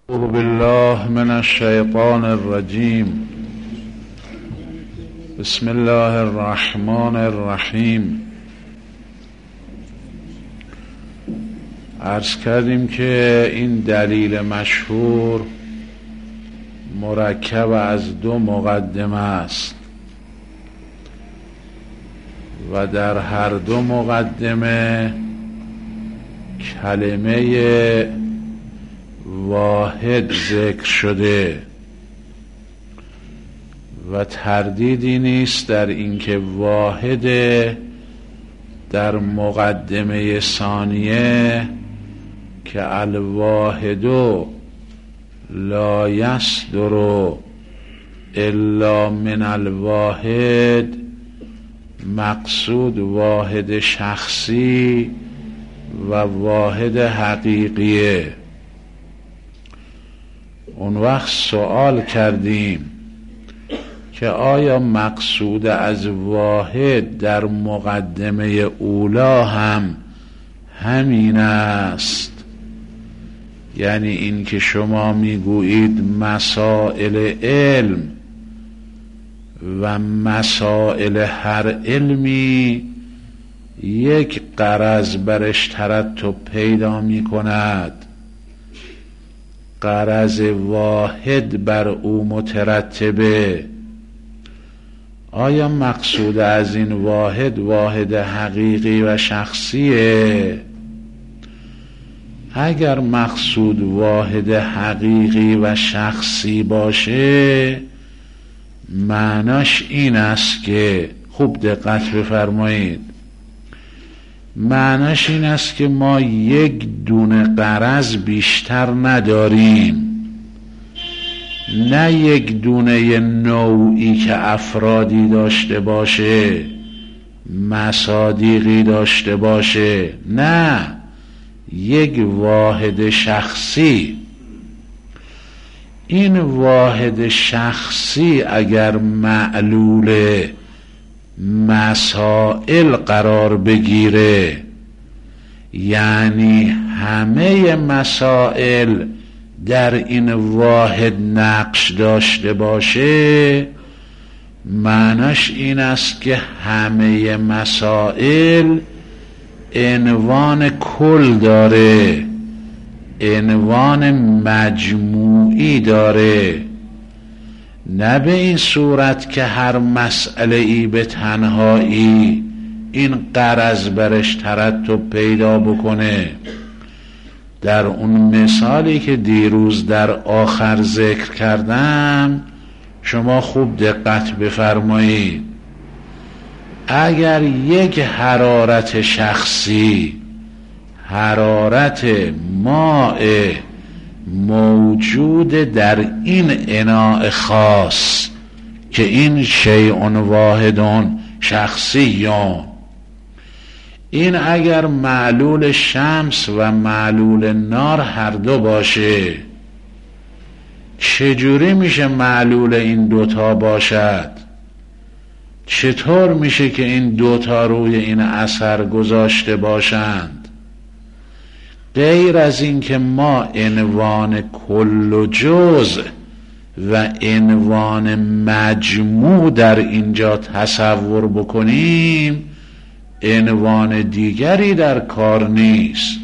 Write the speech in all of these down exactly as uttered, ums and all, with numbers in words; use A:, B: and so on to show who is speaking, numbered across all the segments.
A: اعوذ بالله من الشیطان الرجیم. بسم الله الرحمن الرحیم. عرض کردیم که این دلیل مشهور مرکب از دو مقدمه است و در هر دو مقدمه کلمه واحد ذکر شده و تردیدی نیست در اینکه واحد در مقدمه ثانیه که الواحد لا یصدر الا من الواحد، مقصود واحد شخصی و واحد حقیقیه. اون وقت سوال کردیم که آیا مقصود از واحد در مقدمه اولا هم همین است؟ یعنی این که شما میگویید مسائل علم و مسائل هر علمی یک غرض برش ترتب پیدا می کند، غرض واحد بر او مترتبه. آیا مقصود از این واحد واحد حقیقی و شخصیه؟ اگر مقصود واحد حقیقی و شخصی باشه، معناش این است که، خوب دقت بفرمایید، معناش این است که ما یک دونه غرض بیشتر نداریم، نه یک دونه نوعی که افرادی داشته باشه، مصادیقی داشته باشه، نه، یک واحد شخصی. این واحد شخصی اگر معلول مسائل قرار بگیره، یعنی همه مسائل در این واحد نقش داشته باشه، معناش این است که همه مسائل عنوان کل داره، عنوان مجموعی داره، نه به این صورت که هر مسئله ای به تنهایی این غرض برش ترتب پیدا بکنه. در اون مثالی که دیروز در آخر ذکر کردم شما خوب دقت بفرمایید. اگر یک حرارت شخصی، حرارت ماء موجود در این اناء خاص که این شیء واحد شخصیون، این اگر معلول شمس و معلول نار هر دو باشه، چجوری میشه معلول این دوتا باشد؟ چطور میشه که این دوتا روی این اثر گذاشته باشند؟ غیر از این که ما عنوان کل و جزء و عنوان مجموع در اینجا تصور بکنیم، عنوان دیگری در کار نیست.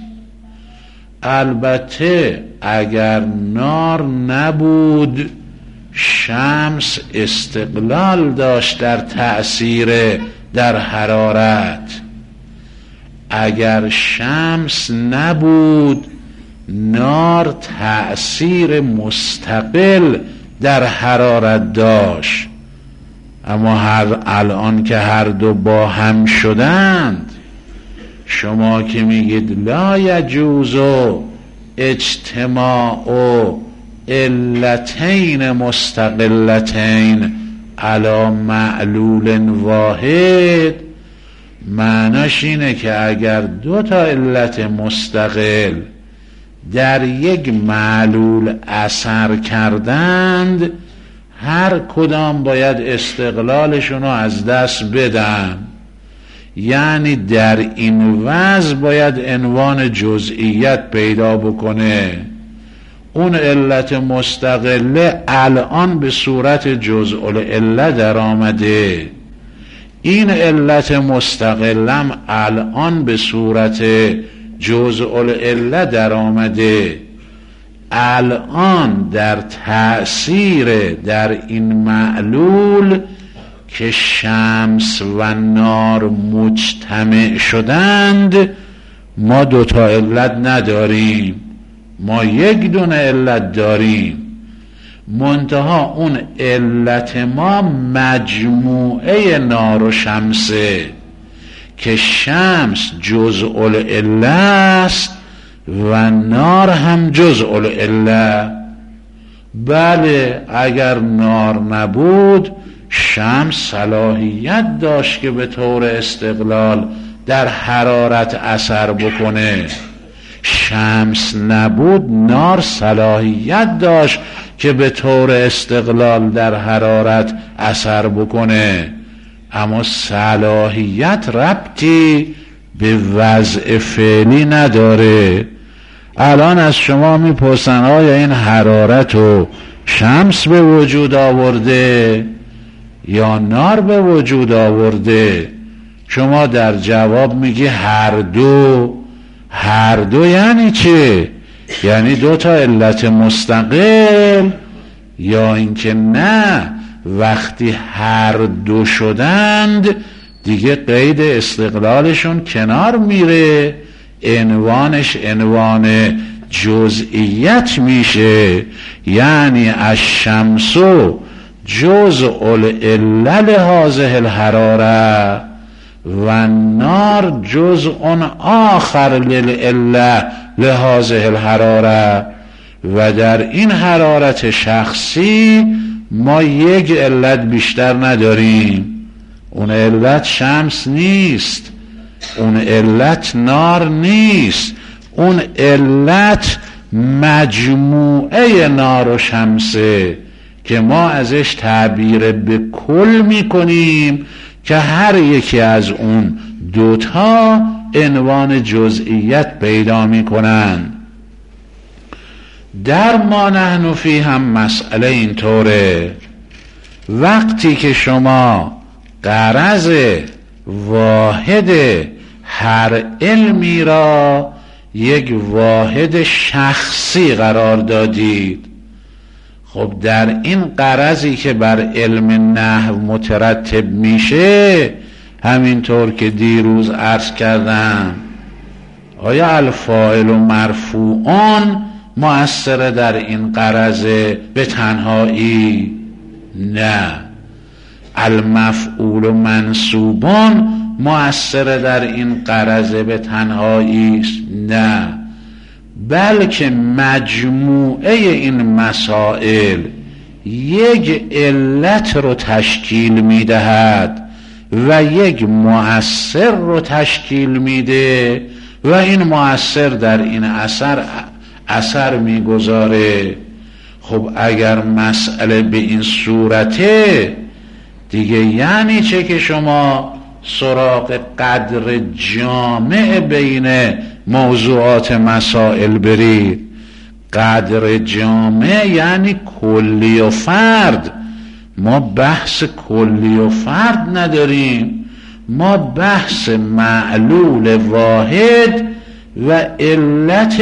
A: البته اگر نار نبود، شمس استقلال داشت در تأثیر در حرارت. اگر شمس نبود، نار تأثیر مستقل در حرارت داشت. اما هر الان که هر دو با هم شدند، شما که میگید لا یجوز اجتماع علتین مستقلتین علی معلول واحد، معناش اینه که اگر دو تا علت مستقل در یک معلول اثر کردند، هر کدام باید استقلالشون رو از دست بدن. یعنی در این وضع باید عنوان جزئیت پیدا بکنه. اون علت مستقله الان به صورت جزء العله در آمده، این علت مستقلم الان به صورت جزء العله در آمده، الان در تأثیر در این معلول که شمس و نار مجتمع شدند ما دوتا علت نداریم، ما یک دونه علت داریم، منتها اون علت ما مجموعه نار و شمسه که شمس جزء العله است و نار هم جزء العله. بله اگر نار نبود شمس صلاحیت داشت که به طور استقلال در حرارت اثر بکنه، شمس نبود نار صلاحیت داشت که به طور استقلال در حرارت اثر بکنه، اما صلاحیت ربطی به وضع فعلی نداره. الان از شما میپرسن آیا این حرارت رو شمس به وجود آورده یا نار به وجود آورده؟ شما در جواب میگی هر دو. هر دو یعنی چه؟ یعنی دو تا علت مستقل، یا اینکه نه وقتی هر دو شدند دیگه قید استقلالشون کنار میره، عنوانش عنوان جزئیت میشه، یعنی الشمس جزء العله لهذه الحراره و النار جزء آخر للعله لهذه الحراره، و در این حرارت شخصی ما یک علت بیشتر نداریم، اون علت شمس نیست، اون علت نار نیست، اون علت مجموعه نار و شمسه که ما ازش تعبیر به کل میکنیم که هر یکی از اون دوتا عنوان جزئیت پیدا میکنن. در ما نحن فی هم مسئله اینطوره، وقتی که شما غرض واحد هر علمی را یک واحد شخصی قرار دادید، خب در این غرضی که بر علم نحو مترتب میشه، همینطور که دیروز عرض کردم، آیا الفاعل و مرفوعان مؤثر در این غرض به تنهایی؟ نه. المفعول و منصوبان مؤثر در این غرض به تنهایی است؟ نه، بلکه مجموعه این مسائل یک علت رو تشکیل میدهد و یک مؤثر رو تشکیل میده و این مؤثر در این اثر اثر میگذاره. خب اگر مسئله به این صورته دیگه یعنی چه که شما سراغ قدر جامع بین موضوعات مسائل برید؟ قدر جامع یعنی کلی و فرد. ما بحث کلی و فرد نداریم، ما بحث معلول واحد و علت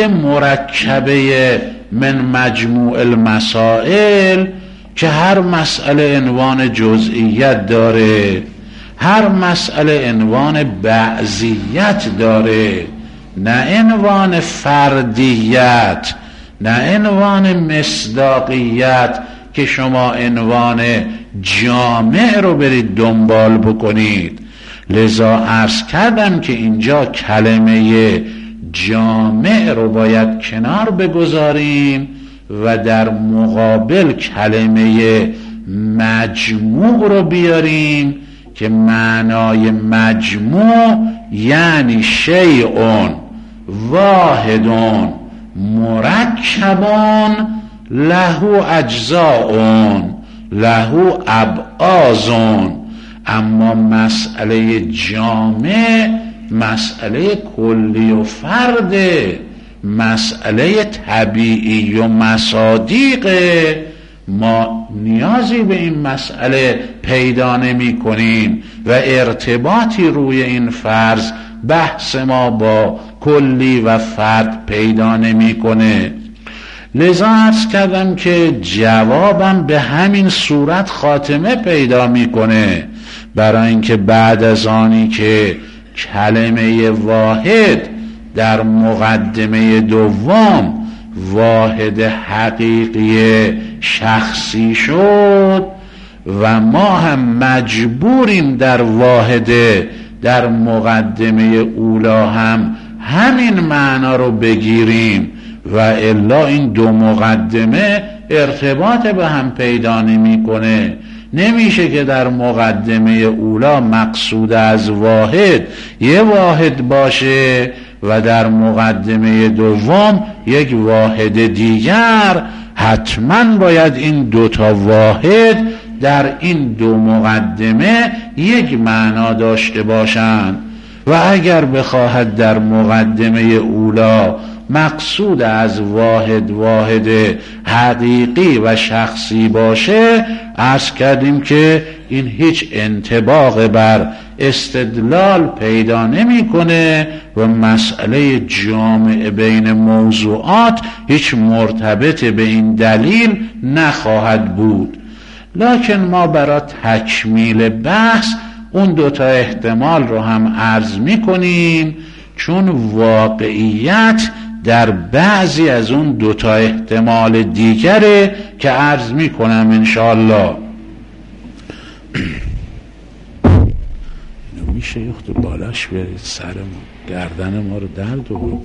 A: مرکبه من مجموع المسائل که هر مسئله عنوان جزئیت داره، هر مسئله عنوان بعضیت داره، نه عنوان فردیت، نه عنوان مصداقیت که شما عنوان جامع رو برید دنبال بکنید. لذا عرض کردم که اینجا کلمه جامع رو باید کنار بگذاریم و در مقابل کلمه مجموع رو بیاریم که معنای مجموع یعنی شیء واحد مرکبان له اجزاء له ابعاض. اما مسئله جامع مسئله کلی و فرده، مسئله طبیعی و مصادیق، ما نیازی به این مسئله پیدا نمی کنیم و ارتباطی روی این فرض بحث ما با کلی و فرد پیدا نمی کنه. لذا عرض کردم که جوابم به همین صورت خاتمه پیدا میکنه، برای اینکه بعد از آنی که کلمه واحد در مقدمه دوم واحد حقیقی شخصی شد و ما هم مجبوریم در واحد در مقدمه اولا هم همین معنا رو بگیریم و الا این دو مقدمه ارتباط به هم پیدا نمی کنه. نمیشه که در مقدمه اولا مقصود از واحد یه واحد باشه و در مقدمه دوم یک واحد دیگر. حتما باید این دوتا واحد در این دو مقدمه یک معنا داشته باشند و اگر بخواهد در مقدمه اولا مقصود از واحد واحد حقیقی و شخصی باشه، عرض کردیم که این هیچ انطباق بر استدلال پیدا نمیکنه و مسئله جامع بین موضوعات هیچ مرتبط به این دلیل نخواهد بود. لکن ما برای تکمیل بحث اون دوتا احتمال رو هم عرض میکنیم، چون واقعیت در بعضی از اون دوتا احتمال دیگره که عرض میکنم انشاءالله. میشه یخت بالاش برید سر ما، گردن ما رو درد و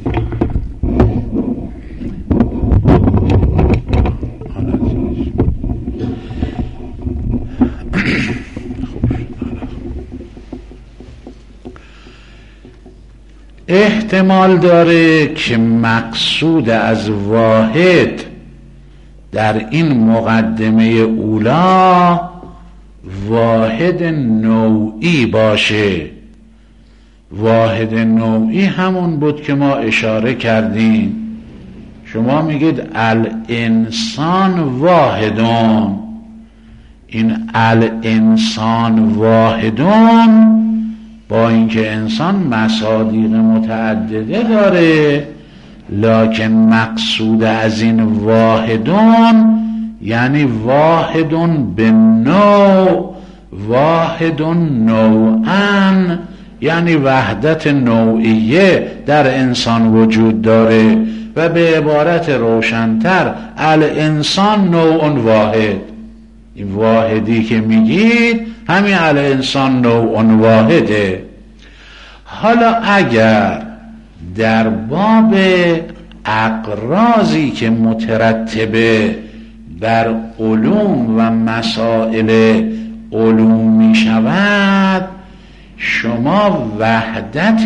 A: احتمال داره که مقصود از واحد در این مقدمه اولا واحد نوعی باشه. واحد نوعی همون بود که ما اشاره کردیم. شما میگید الانسان واحدون، این الانسان واحدون با اینکه انسان مصادیق متعدده داره، لکن مقصود از این واحدون یعنی واحدون به نوع، واحدون نوعن، یعنی وحدت نوعیه در انسان وجود داره و به عبارت روشنتر الانسان نوع واحد. این واحدی که میگید همین الانسان نوع واحده. حالا اگر در باب اقراضی که مترتبه بر علوم و مسائل علوم می شود، شما وحدت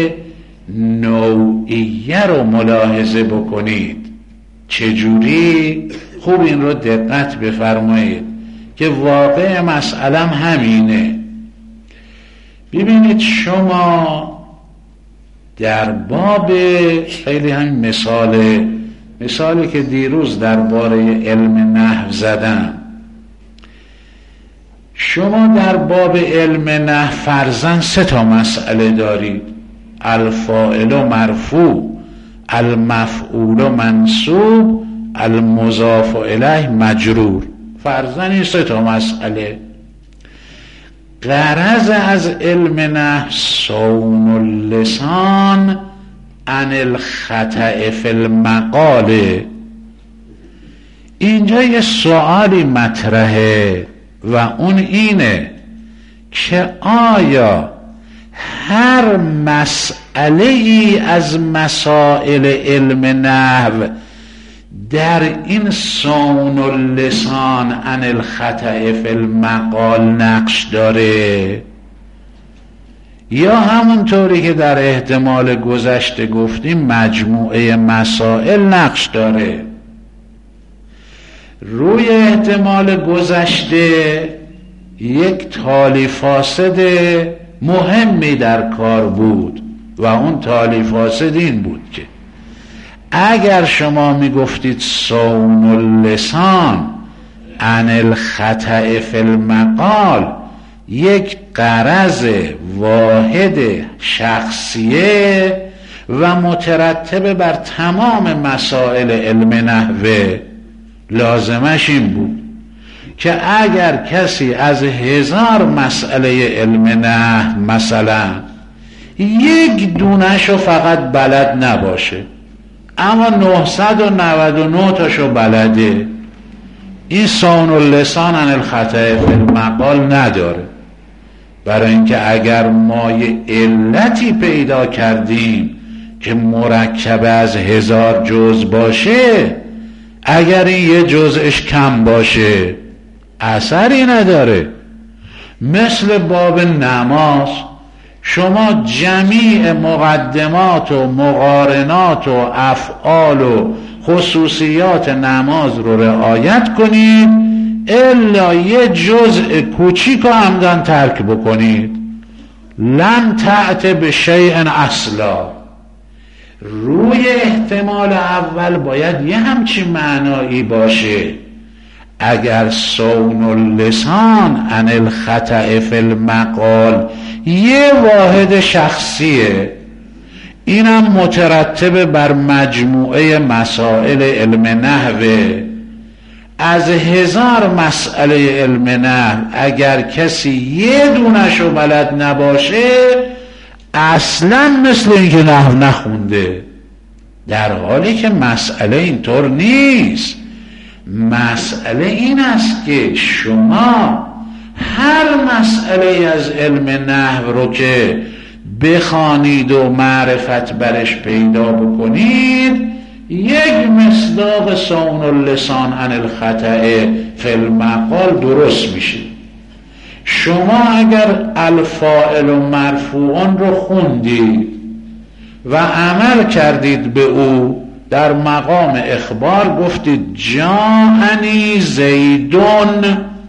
A: نوعیه رو ملاحظه بکنید. چجوری؟ خوب این رو دقت بفرمایید که واقع مسئلم همینه. ببینید شما در باب خیلی همین مثال مثالی که دیروز درباره علم نحو زدم، شما در باب علم نحو فرضاً سه تا مسئله دارید: الفاعل مرفوع، المفعول منصوب، المضاف الیه مجرور. فرضاً این سه تا مسئله. غرض از علم نحو صون اللسان عن الخطأ فی المقاله. اینجا یه سوالی مطرحه و اون اینه که آیا هر مسئله ای از مسائل علم نحو در این صون اللسان عن الخطأ فی المقال نقش داره، یا همونطوری که در احتمال گذشته گفتیم مجموعه مسائل نقش داره؟ روی احتمال گذشته یک تالی فاسد مهمی در کار بود و اون تالی فاسد این بود که اگر شما میگفتید صون اللسان عن الخطأ فی المقال یک غرض واحد شخصیه و مترتب بر تمام مسائل علم نحوه، لازمش این بود که اگر کسی از هزار مسئله علم نحو مثلا یک دونشو فقط بلد نباشه اما نهصد و نود و نه تاشو بلده، این صون اللسان عن الخطأ فی المقال نداره. برای اینکه اگر ما یه علتی پیدا کردیم که مرکب از هزار جزء باشه، اگر این یه جزءش کم باشه اثری نداره. مثل باب نماز، شما جمیع مقدمات و مقارنات و افعال و خصوصیات نماز رو رعایت کنید الا یه جزء کوچیک رو عمدن ترک بکنید، لن تأت به شیء اصلا. روی احتمال اول باید یه همچین معنایی باشه. اگر صون اللسان عن الخطأ فی المقال یه واحد شخصیه، اینم مترتب بر مجموعه مسائل علم نحوه، از هزار مسئله علم نحو اگر کسی یه دونشو بلد نباشه اصلا مثل اینکه نحو نخونده، در حالی که مسئله اینطور نیست. مسئله این است که شما هر مسئله از علم نحو رو که بخوانید و معرفت برش پیدا بکنید یک مصداق صون اللسان عن الخطأ فی المقال درست میشه. شما اگر الفاعل و مرفوعان رو خوندید و عمل کردید به او، در مقام اخبار گفتید جاءنی زیدون،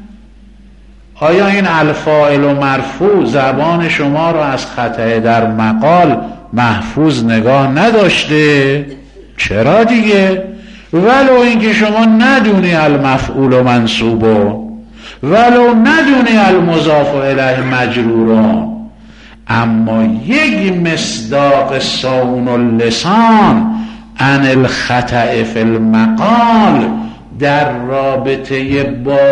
A: آیا این الفاعل و مرفوع زبان شما رو از خطأ در مقال محفوظ نگاه نداشته؟ چرا دیگه؟ ولو اینکه شما ندونی المفعول و منصوبون، ولو ندونی المضاف الیه مجرورون، اما یک مصداق صون اللسان عن الخطأ فی المقال در رابطه با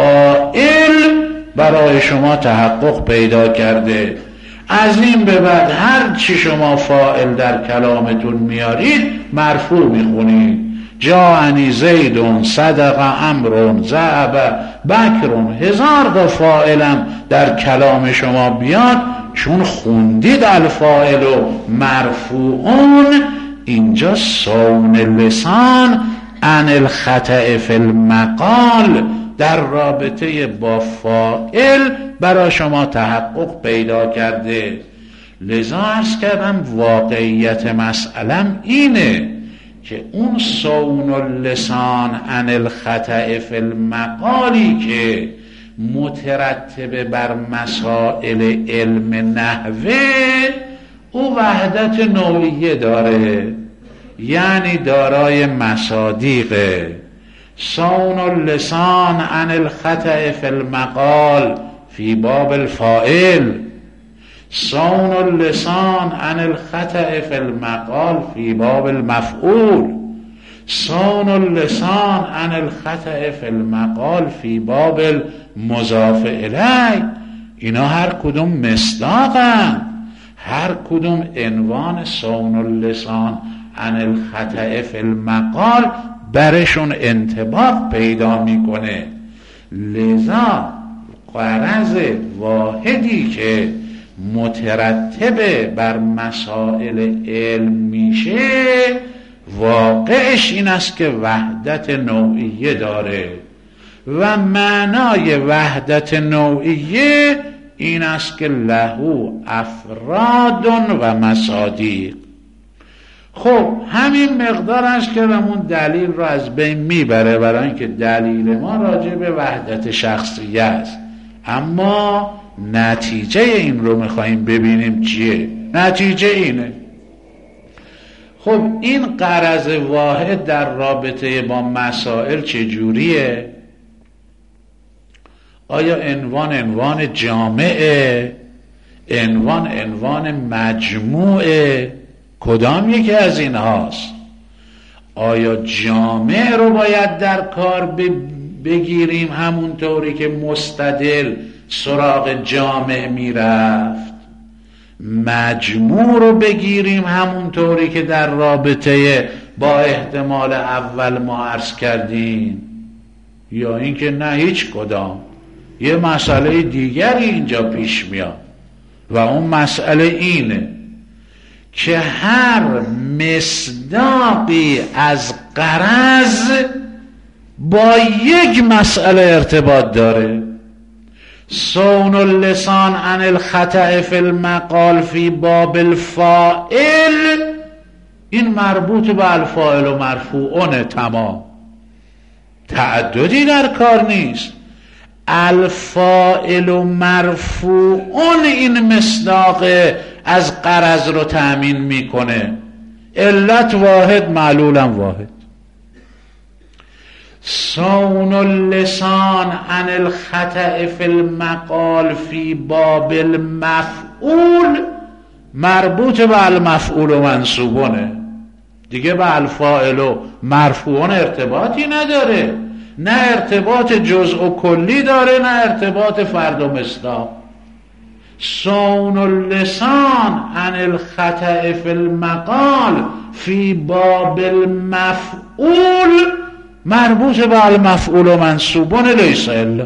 A: فاعل برای شما تحقق پیدا کرده. از این به بعد هر چی شما فاعل در کلامتون میارید مرفوع میخونید. جاءنی زیدون، صدق عمرون، ذهب بکرون، هزار تا فاعلم در کلام شما بیاد، چون خوندید الفاعل و مرفوعون، اینجا صون لسان عن الخطأ فی المقال در رابطه با فاعل برای شما تحقق پیدا کرده. لذا عرض کردم واقعیت مسئلم اینه که اون صون اللسان عن الخطأ فی المقالی که مترتب بر مسائل علم نحوه او وحدت نوعیه داره، یعنی دارای مصادیقه. صون اللسان عن الخطأ فی المقال فی باب الفاعل، صون اللسان عن الخطأ فی المقال فی باب المفعول، صون اللسان عن الخطأ فی المقال فی باب المضاف الیه. اینا هر کدوم مصداقن، هر کدوم عنوان صون اللسان عن الخطأ فی المقال برشون انطباق پیدا میکنه. لذا غرض واحدی که مترتب بر مسائل علم میشه واقعش این است که وحدت نوعیه داره و معنای وحدت نوعیه این است که لهو افراد و مصادیق. خب همین مقدار است که همون دلیل رو از بین میبره، برای اینکه دلیل ما راجع به وحدت شخصیه است، اما نتیجه این رو میخواییم ببینیم چیه. نتیجه اینه خب این غرض واحد در رابطه با مسائل چجوریه؟ آیا عنوان عنوان جامعه؟ عنوان عنوان مجموعه؟ کدام یکی از این هاست؟ آیا جامع رو باید در کار بگیریم همونطوری که مستدل سراغ جامع میرفت؟ مجموع رو بگیریم همونطوری که در رابطه با احتمال اول ما عرض کردیم؟ یا اینکه نه هیچ کدام، یه مسئله دیگری اینجا پیش میاد و اون مسئله اینه که هر مصداقی از غرض با یک مسئله ارتباط داره. صون اللسان عن الخطأ فی المقال فی باب الفاعل، این مربوط به الفاعل و مرفوعونه، تمام، تعددی در کار نیست. الفاعل و مرفوعون این مصداق از غرض رو تأمین میکنه. علت واحد، معلولم واحد. صون اللسان عن الخطأ فی المقال فی باب المفعول مربوط به المفعول و منصوبونه، دیگه به الفاعل و مرفوعون ارتباطی نداره، نه ارتباط جزء و کلی داره، نه ارتباط فرد و مصداق. صون اللسان عن الخطأ فی المقال فی باب المفعول مربوط به المفعول و منصوبون لیس الا.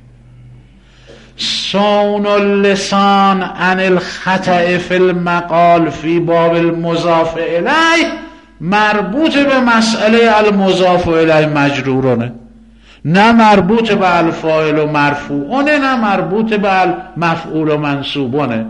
A: صون اللسان عن الخطأ فی المقال فی باب المضاف الیه مربوط به مسئله المضاف الیه مجرورونه، نه مربوط به الفاعل و مرفوعونه، نه مربوط به المفعول و منصوبونه.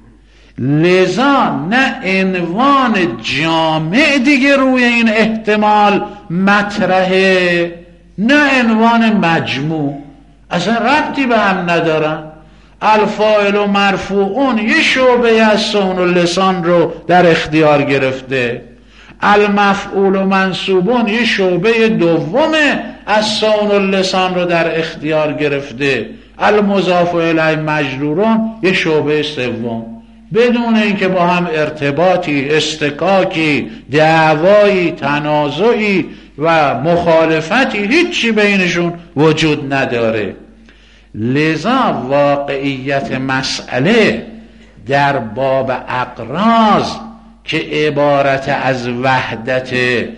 A: لذا نه عنوان جامع دیگه روی این احتمال مطرحه، نه عنوان مجموع، اصلا ربطی به هم ندارن. الفاعل و مرفوعون یه شعبه از صون اللسان رو در اختیار گرفته، المفعول و منصوبون یه شعبه دومه از صون اللسان رو در اختیار گرفته، المضاف الیه مجرورون یه شعبه سوم، بدون اینکه با هم ارتباطی، استکاکی، دعوایی، تنازعی و مخالفتی هیچی بینشون وجود نداره. لذا واقعیت مسئله در باب اقراض که عبارت از وحدت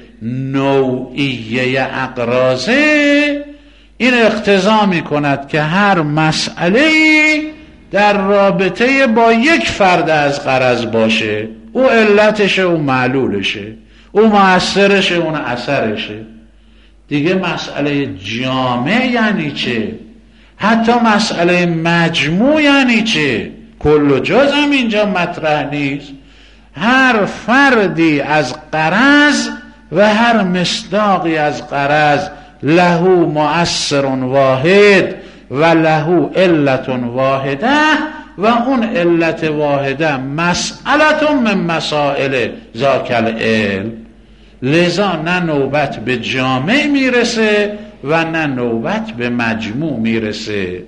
A: نوعیه اقراضه، این اقتضا می کند که هر مسئله در رابطه با یک فرد از غرض باشه، او علتشه، او معلولشه، او مؤثرشه، اون اثرشه. دیگه مسئله جامع یعنی چه؟ حتی مسئله مجموع یعنی چه؟ کل و جز هم اینجا مطرح نیست. هر فردی از غرض و هر مصداقی از غرض له مؤثر واحد و له علت واحده و اون علت واحده مسئله من مسائل ذاک العلم. لذا نه نوبت به جامع میرسه و نه نوبت به مجموع میرسه.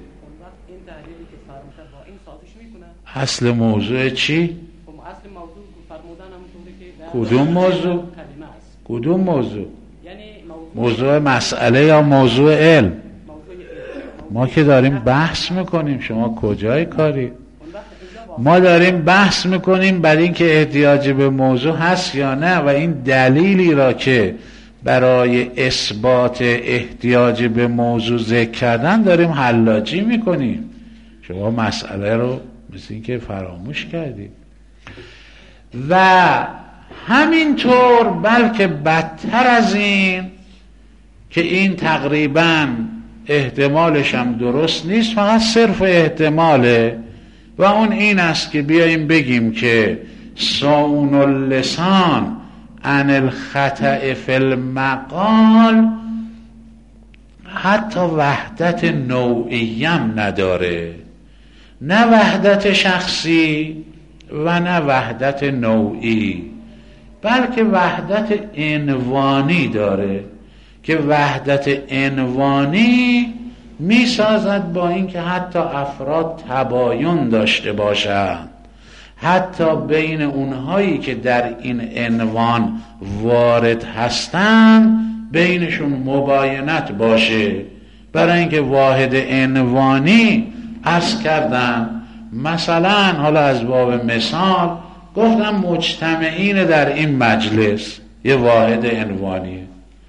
A: اصل موضوع چی؟ کدوم موضوع؟ کدوم موضوع؟ موضوع مسئله یا موضوع علم؟ ما که داریم بحث میکنیم، شما کجای کاری؟ ما داریم بحث میکنیم بر این که احتیاج به موضوع هست یا نه و این دلیلی را که برای اثبات احتیاج به موضوع ذکر کردن داریم حلاجی میکنیم. شما مسئله رو مثل این که فراموش کردید. و همینطور بلکه بدتر از این که این تقریباً احتمالش هم درست نیست، فقط صرف احتماله و اون این است که بیاییم بگیم که صون اللسان عن الخطأ فی المقال حتی وحدت نوعیم نداره، نه وحدت شخصی و نه وحدت نوعی. بلکه وحدت عنوانی داره که وحدت عنوانی می سازد با اینکه حتی افراد تباین داشته باشند، حتی بین اونهایی که در این عنوان وارد هستند بینشون مباینت باشه. برای اینکه واحد عنوانی عرض کردم، مثلا حالا از باب مثال گفتم مجتمعین در این مجلس یه واحد عنوانیه،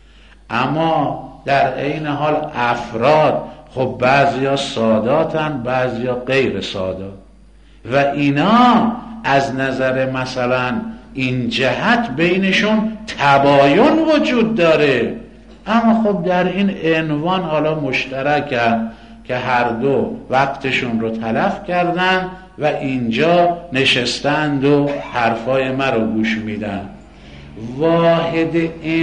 A: اما در عین حال افراد خب بعضیا ساداتن بعضیا غیر سادات و اینا از نظر مثلا این جهت بینشون تباین وجود داره، اما خب در این عنوان حالا مشترکن که هر دو وقتشون رو تلف کردن و اینجا نشستند و حرفای ما رو گوش میدن. واحد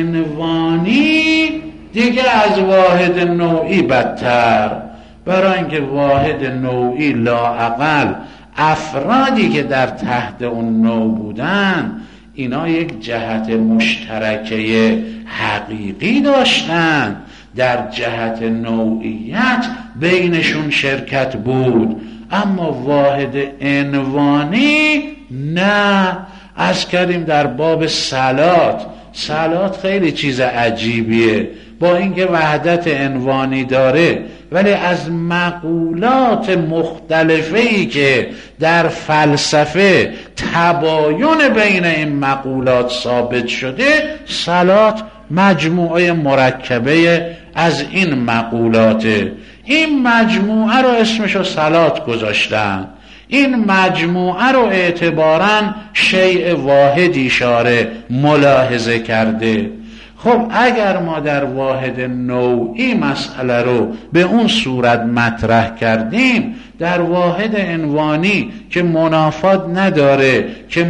A: عنوانی دیگه از واحد نوعی بدتر، برای اینکه واحد نوعی لااقل افرادی که در تحت اون نوع بودن اینا یک جهت مشترکه حقیقی داشتن، در جهت نوعیت بینشون شرکت بود، اما واحد عنوانی نه. از کردیم در باب صلات، صلات خیلی چیز عجیبیه، با اینکه وحدت عنوانی داره ولی از مقولات مختلفی که در فلسفه تباین بین این مقولات ثابت شده، صلات مجموعه مرکبه از این مقولاته. این مجموعه رو اسمشو صلات گذاشتن، این مجموعه رو اعتباراً شیء واحد اشاره ملاحظه کرده. خب اگر ما در واحد نوعی مسئله رو به اون صورت مطرح کردیم، در واحد عنوانی که منافات نداره که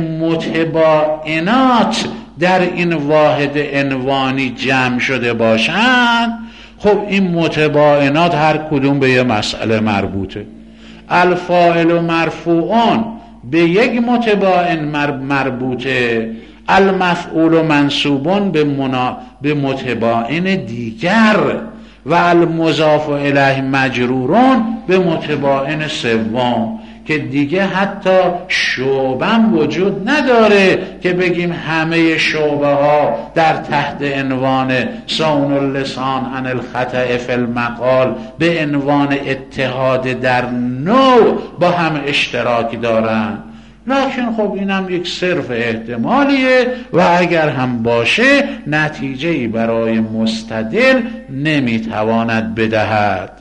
A: متباینات در این واحد عنوانی جمع شده باشن، خب این متباینات هر کدوم به یه مسئله مربوطه. الفاعل و مرفوعان به یک متباین مربوطه، المفعول و منصوبان به, منا... به متباین دیگر و المضاف الیه مجرورون به متباین سوم، که دیگه حتی شعبم وجود نداره که بگیم همه شعبه ها در تحت عنوان صون اللسان عن الخطأ فی المقال به عنوان اتحاد در نوع با هم اشتراک دارن. لکن خب اینم یک صرف احتمالیه و اگر هم باشه نتیجه‌ای برای مستدل نمیتواند بدهد.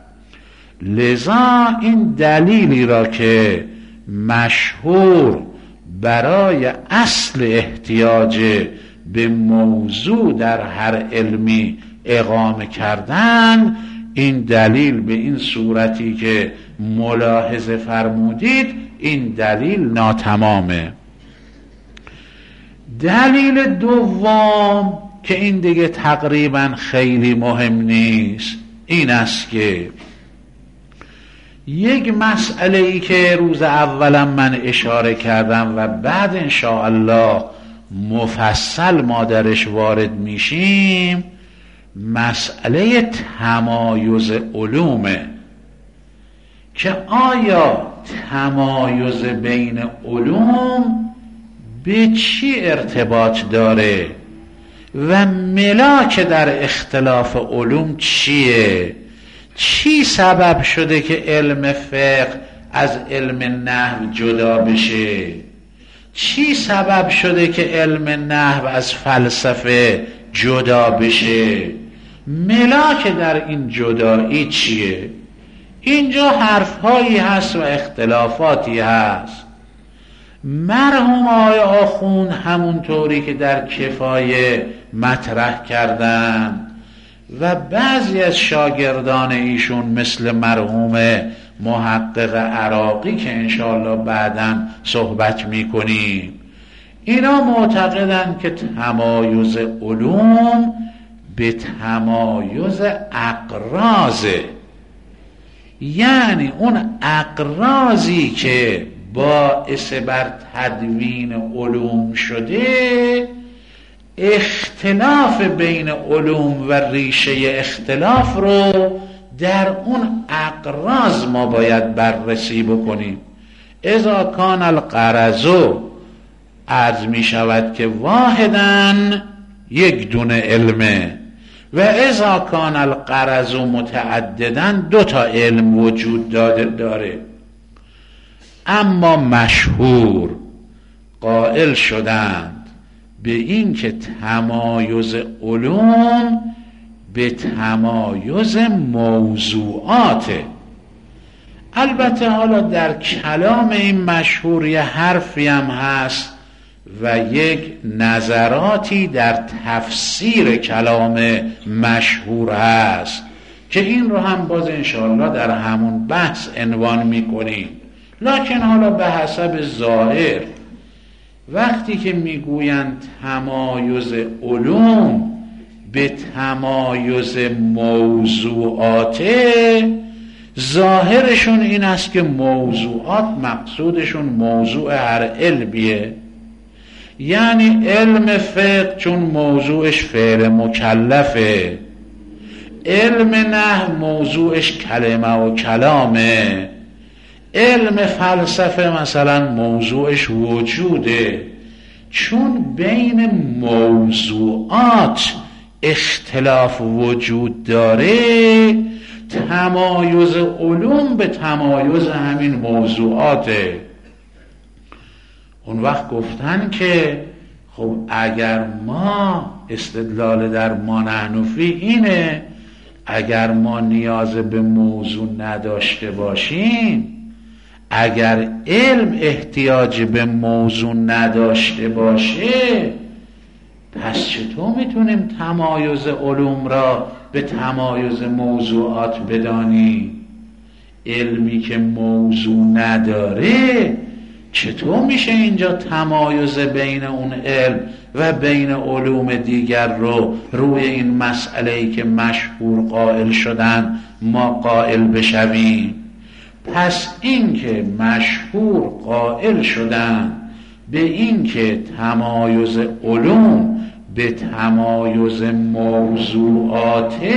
A: لذا این دلیلی را که مشهور برای اصل احتیاج به موضوع در هر علمی اقامه کردن، این دلیل به این صورتی که ملاحظه فرمودید این دلیل ناتمامه. دلیل دوم که این دیگه تقریبا خیلی مهم نیست، این است که یک مسئله ای که روز اولم من اشاره کردم و بعد انشاءالله مفصل ما درش وارد میشیم، مسئله تمایز علومه که آیا تمایز بین علوم به چی ارتباط داره و ملاک در اختلاف علوم چیه؟ چی سبب شده که علم فقه از علم نحو جدا بشه؟ چی سبب شده که علم نحو از فلسفه جدا بشه؟ ملاک در این جدایی چیه؟ اینجا حرفهایی هست و اختلافاتی هست. مرحوم آقای آخوند همونطوری که در کفایه مطرح کردن و بعضی از شاگردان ایشون مثل مرحوم محقق عراقی که انشاءالله بعداً صحبت میکنیم، اینا معتقدن که تمایز علوم به تمایز اقراضه، یعنی اون اقراضی که باعث بر تدوین علوم شده اختلاف بین علوم و ریشه اختلاف رو در اون اقراض ما باید بررسی بکنیم. اذا کان الغرض، عرض می شود که واحدن یک دونه علمه، و اذا کان الغرض متعددن دو تا علم وجود داره. اما مشهور قائل شدند به این که تمایز علوم به تمایز موضوعاته. البته حالا در کلام این مشهور یه حرفی هم هست و یک نظراتی در تفسیر کلام مشهور هست که این رو هم باز انشاءالله در همون بحث عنوان میکنیم. لکن حالا به حسب ظاهر وقتی که میگویند تمایز علوم به تمایز موضوعاته، ظاهرشون این است که موضوعات مقصودشون موضوع هر علمیه. یعنی علم فقه چون موضوعش فعل مکلفه، علم نحو موضوعش کلمه و کلامه، علم فلسفه مثلا موضوعش وجوده. چون بین موضوعات اختلاف وجود داره، تمایز علوم به تمایز همین موضوعاته. اون وقت گفتن که خب اگر ما استدلال در ما نحنفی اینه، اگر ما نیاز به موضوع نداشته باشیم، اگر علم احتیاج به موضوع نداشته باشه، پس چطور میتونیم تمایز علوم را به تمایز موضوعات بدانیم؟ علمی که موضوع نداره چطور میشه اینجا تمایز بین اون علم و بین علوم دیگر رو روی این مسئله‌ای که مشهور قائل شدن ما قائل بشویم؟ پس این که مشهور قائل شدن به این که تمایز علوم به تمایز موضوعاته،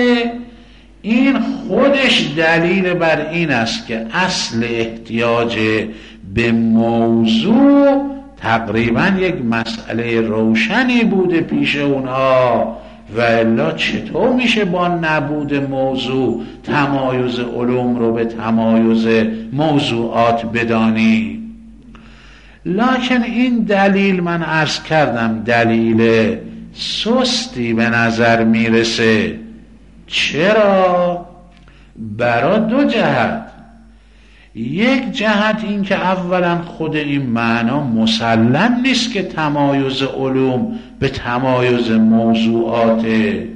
A: این خودش دلیل بر این است که اصل احتیاج به موضوع تقریبا یک مسئله روشنی بوده پیش اونها، و الا چطور میشه با نبود موضوع تمایز علوم رو به تمایز موضوعات بدانی؟ لکن این دلیل من عرض کردم دلیل سستی به نظر میرسه. چرا؟ برای دو جهت. یک جهت این که اولا خود این معنا مسلم نیست که تمایز علوم به تمایز موضوعات.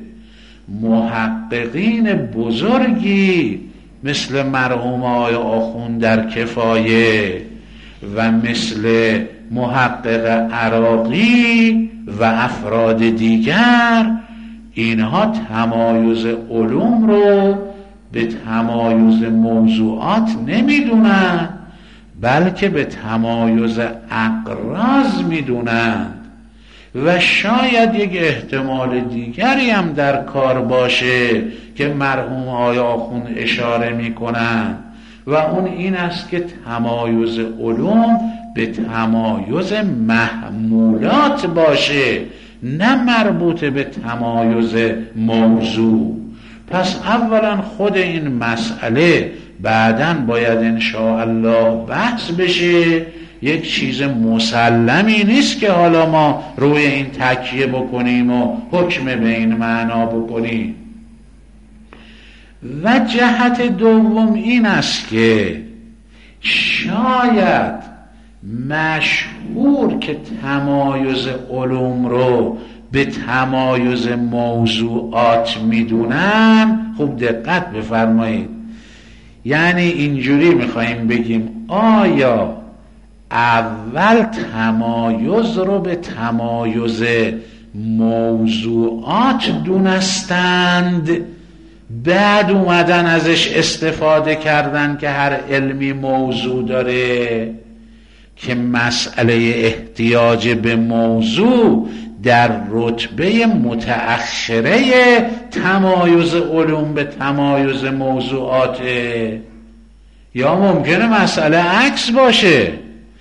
A: محققین بزرگی مثل مرحوم آقای آخوند در کفایه و مثل محقق عراقی و افراد دیگر، اینها تمایز علوم رو به تمایز موضوعات نمیدونن، بلکه به تمایز اقراض میدونند. و شاید یک احتمال دیگری هم در کار باشه که مرحوم آقای آخوند اشاره میکنن، و اون این است که تمایز علوم به تمایز محمولات باشه، نه مربوط به تمایز موضوع. پس اولا خود این مسئله بعداً باید انشاءالله بحث بشه، یک چیز مسلمی نیست که حالا ما روی این تکیه بکنیم و حکم به این معنا بکنیم. و جهت دوم این است که شاید مشهور که تمایز علوم رو به تمایز موضوعات میدونن، خوب دقت بفرمایید، یعنی اینجوری میخواییم بگیم آیا اول تمایز رو به تمایز موضوعات دونستند، بعد اومدن ازش استفاده کردن که هر علمی موضوع داره، که مسئله احتیاج به موضوع در رتبه متأخره تمایز علوم به تمایز موضوعاته، یا ممکنه مسئله عکس باشه.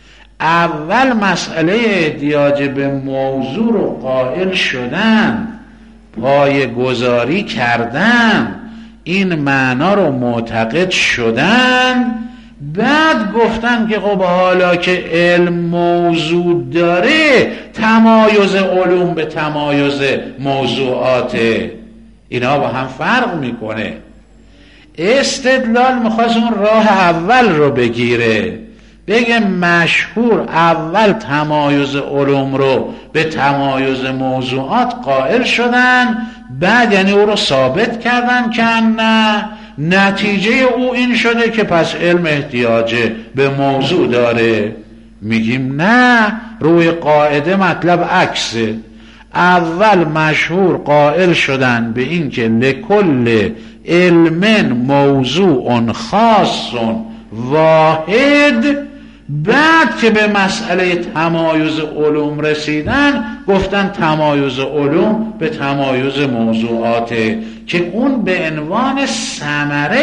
A: اول مسئله احتیاج به موضوع رو قائل شدن، پایه گذاری کردن، این معنا رو معتقد شدن، بعد گفتن که خب حالا که علم موضوع داره تمایز علوم به تمایز موضوعاته. اینا با هم فرق میکنه. استدلال میخواست اون راه اول رو بگیره، بگه مشهور اول تمایز علوم رو به تمایز موضوعات قائل شدن، بعد یعنی او رو ثابت کردن که نه، نتیجه او این شده که پس علم احتیاج به موضوع داره. میگیم نه، روی قاعده مطلب عکسه. اول مشهور قائل شدن به این که لکل علم موضوع خاص واحد، بعد که به مسئله تمایز علوم رسیدن گفتن تمایز علوم به تمایز موضوعاته، که اون به عنوان ثمره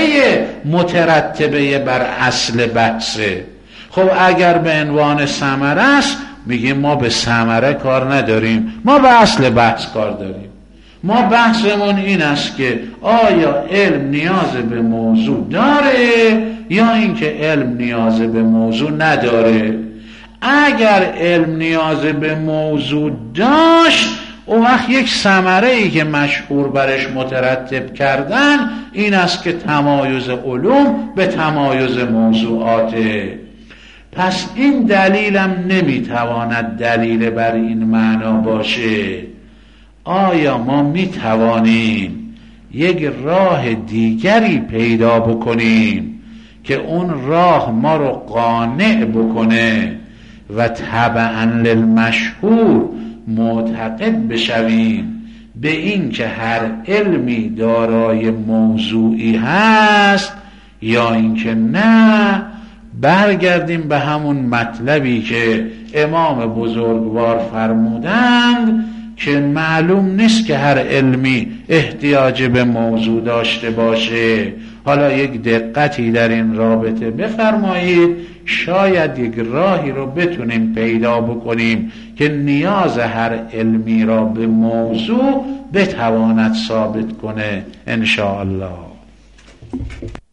A: مترتبه بر اصل بحثه. خب اگر به عنوان ثمره است میگیم ما به ثمره کار نداریم، ما به اصل بحث کار داریم. ما بحثمون این است که آیا علم نیاز به موضوع داره یا اینکه علم نیاز به موضوع نداره. اگر علم نیاز به موضوع داشت، اون وقت یک ثمره ای که مشهور برش مترتب کردن این است که تمایز علوم به تمایز موضوعاته. پس این دلیلم نمیتواند دلیل بر این معنا باشه. آیا ما میتوانیم یک راه دیگری پیدا بکنیم که اون راه ما رو قانع بکنه و تبعاً للمشهور معتقد بشویم به این که هر علمی دارای موضوعی هست، یا اینکه نه برگردیم به همون مطلبی که امام بزرگوار فرمودند که معلوم نیست که هر علمی احتیاج به موضوع داشته باشه. حالا یک دقتی در این رابطه بفرمایید، شاید یک راهی رو بتونیم پیدا بکنیم که نیاز هر علمی را به موضوع بتواند ثابت کنه ان شاء الله.